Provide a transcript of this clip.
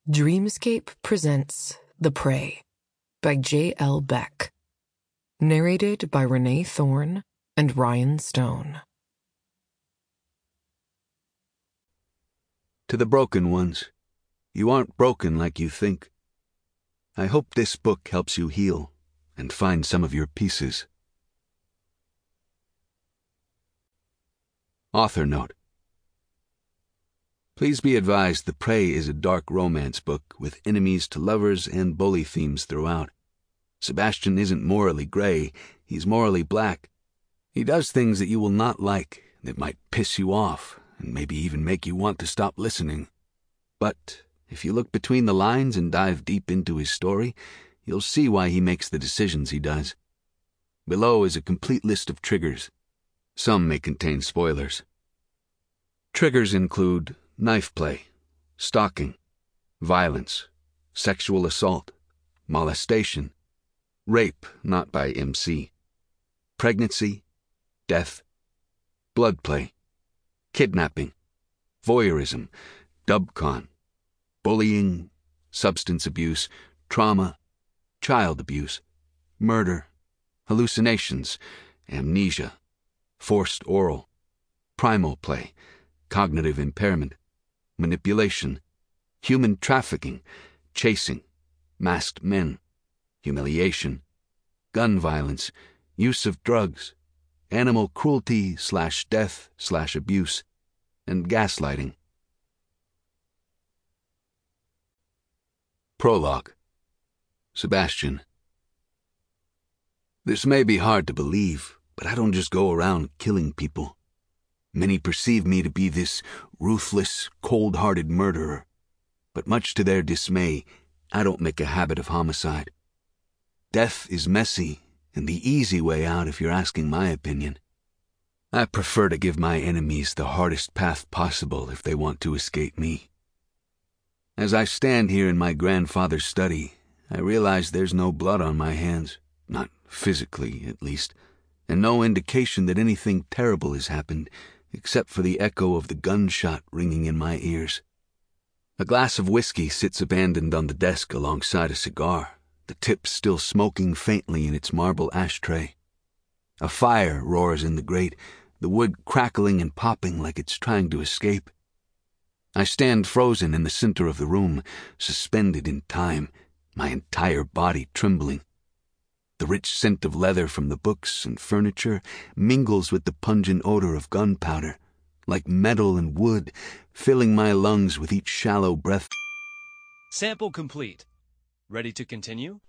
Dreamscape presents The Prey by J.L. Beck. Narrated by Renee Thorne and Ryan Stone. To the broken ones, you aren't broken like you think. I hope this book helps you heal and find some of your pieces. Author note. Please be advised The Prey is a dark romance book with enemies to lovers and bully themes throughout. Sebastian isn't morally gray, he's morally black. He does things that you will not like, that might piss you off, and maybe even make you want to stop listening. But if you look between the lines and dive deep into his story, you'll see why he makes the decisions he does. Below is a complete list of triggers. Some may contain spoilers. Triggers include knife play, stalking, violence, sexual assault, molestation, rape not by MC, pregnancy, death, blood play, kidnapping, voyeurism, dubcon, bullying, substance abuse, trauma, child abuse, murder, hallucinations, amnesia, forced oral, primal play, cognitive impairment, manipulation, human trafficking, chasing, masked men, humiliation, gun violence, use of drugs, animal cruelty/death/abuse, and gaslighting. Prologue. Sebastian. This may be hard to believe, but I don't just go around killing people. Many perceive me to be this ruthless, cold-hearted murderer, but much to their dismay, I don't make a habit of homicide. Death is messy and the easy way out if you're asking my opinion. I prefer to give my enemies the hardest path possible if they want to escape me. As I stand here in my grandfather's study, I realize there's no blood on my hands, not physically at least, and no indication that anything terrible has happened, except for the echo of the gunshot ringing in my ears. A glass of whiskey sits abandoned on the desk alongside a cigar, the tip still smoking faintly in its marble ashtray. A fire roars in the grate, the wood crackling and popping like it's trying to escape. I stand frozen in the center of the room, suspended in time, my entire body trembling. The rich scent of leather from the books and furniture mingles with the pungent odor of gunpowder, like metal and wood, filling my lungs with each shallow breath. Sample complete. Ready to continue?